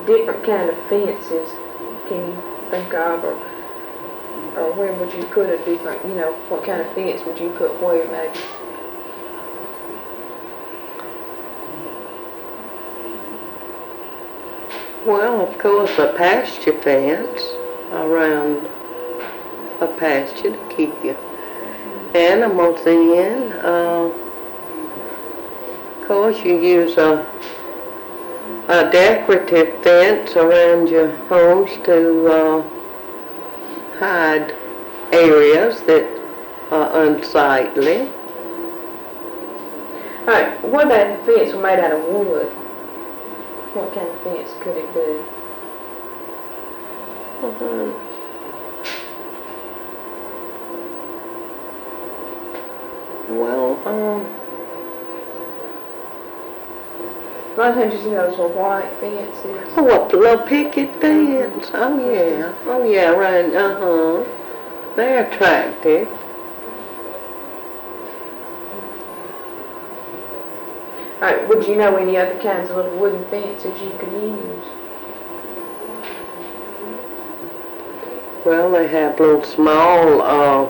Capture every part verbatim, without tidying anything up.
different kind of fences can you think of, or, or where would you put a different, you know, what kind of fence would you put where maybe? Well, of course, a pasture fence around a pasture to keep your animals in. Uh, of course, you use a, a decorative fence around your homes to uh, hide areas that are unsightly. Alright, what about if the fence were made out of wood? What kind of fence could it be? Uh-huh. Well, um, A lot of times you see those little white fences. oh, a little picket fence. Oh, yeah. Oh, yeah, right. Uh-huh. They're attractive. Alright, would you know any other kinds of little wooden fences you could use? Well, they have little small, uh,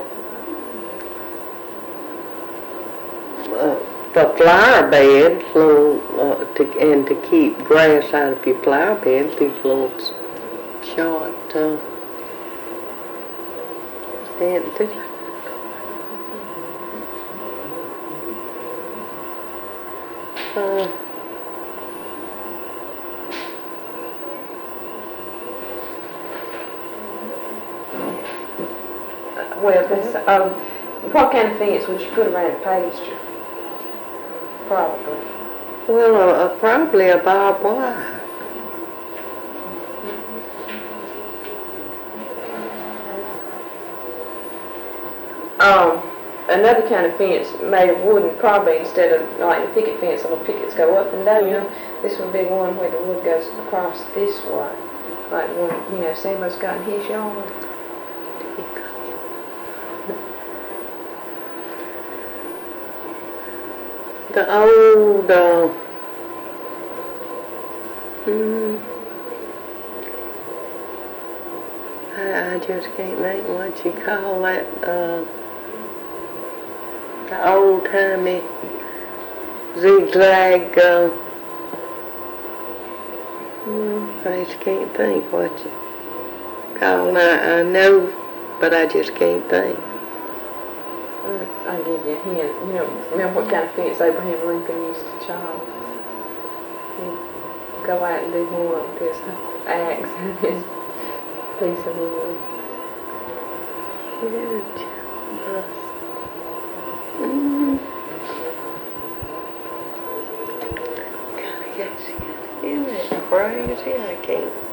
uh, for flower beds, little, uh, to, and to keep grass out of your flower beds, these little s- short, uh, fences. Uh, Well, this, um, what kind of fence would you put around a pasture? Probably. well, uh, uh, probably a barbed wire. Um, another kind of fence made of wood, and probably instead of like the picket fence, the little pickets go up and down. You know, this would be one where the wood goes across this way, like one, you know, Samo's got in his yard. The old, uh, hmm, I, I just can't think what you call that, uh, the old-timey zigzag, uh, hmm, I just can't think what you call that. I know, but I just can't think. Mm, I'll give you a hint. You know, remember what kind of fence Abraham Lincoln used to chop? He'd go out and do more with his axe and his piece of wood. Huge. Mm. God, I guess, isn't it crazy? I can't.